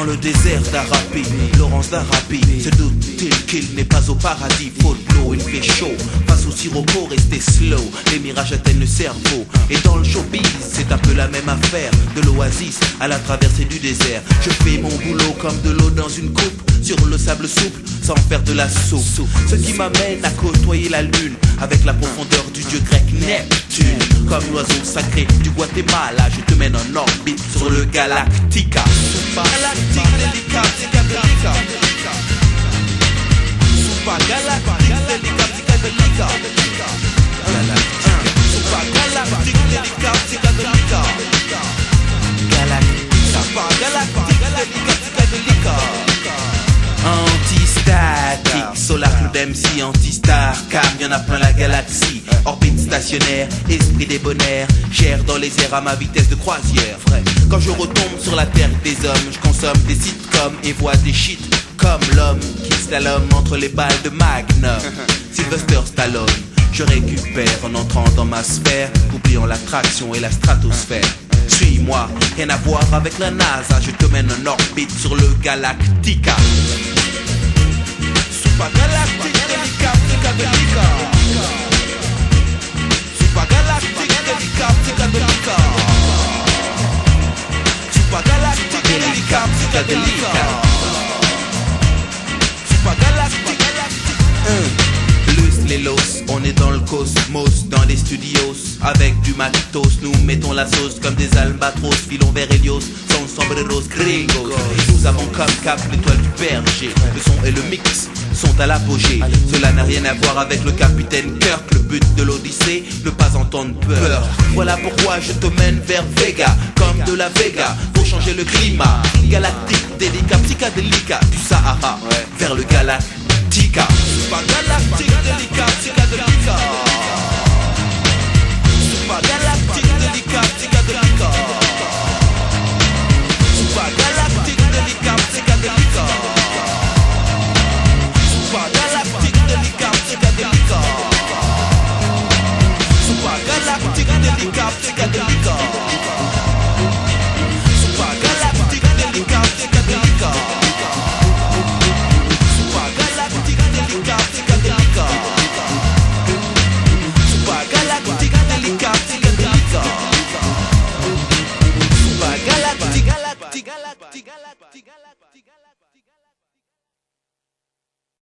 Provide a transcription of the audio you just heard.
le désert d'Arapi, Laurence d'Arapi se doute-t-il qu'il n'est pas au paradis? Faute de l'eau, il fait chaud, face au sirocco, restez slow. Les mirages atteignent le cerveau, et dans le showbiz c'est un peu la même affaire. De l'oasis à la traversée du désert, je fais mon boulot comme de l'eau dans une coupe, sur le sable souple, sans faire de la soupe. Ce qui m'amène à côtoyer la lune, avec la profondeur du dieu grec Neptune. Comme l'oiseau sacré du Guatemala, je te mène en orbite sur le Galactica. Galactique, délicat, psychédélica. Super galactique, délicat, psychédélica. Super galactique, délicat, psychédélica. Galactica. Super galactique, délicat, psychédélica. Anti-statique, Solar Club MC, anti-star, car y'en a plein la galaxie. Orbite stationnaire, esprit débonnaire, gère dans les airs à ma vitesse de croisière. Vrai, quand je retombe sur la terre des hommes, je consomme des sitcoms et vois des shit comme l'homme qui slalome entre les balles de Magnum. Sylvester Stallone, je récupère en entrant dans ma sphère, oubliant l'attraction et la stratosphère. Suis-moi, rien à voir avec la NASA, je te mène en orbite sur le Galactica. Super galactique, délicat, psychédélica. Super galactique, délicat, psychédélica. Super galactique, délicat, psychédélica. Super galactique, les los, on est dans le cosmos, dans les studios, avec du matos, nous mettons la sauce comme des albatros, filons vers Helios, son sombreros gringos. Nous avons comme cap l'étoile du berger, le son et le mix sont à l'apogée. Cela n'a rien à voir avec le capitaine Kirk, le but de l'Odyssée, ne pas entendre peur. Voilà pourquoi je te mène vers Vega, comme de la Vega, pour changer le climat. Galactique, délicat, psychédélica, du Sahara vers le Galactica. Super galactique, délicat, psychédélica. Super galactique, délicat, psychédélica. Super galactique, délicat, psychédélica. Super galactique, délicat, psychédélica. Super galactique, délicat, psychédélica.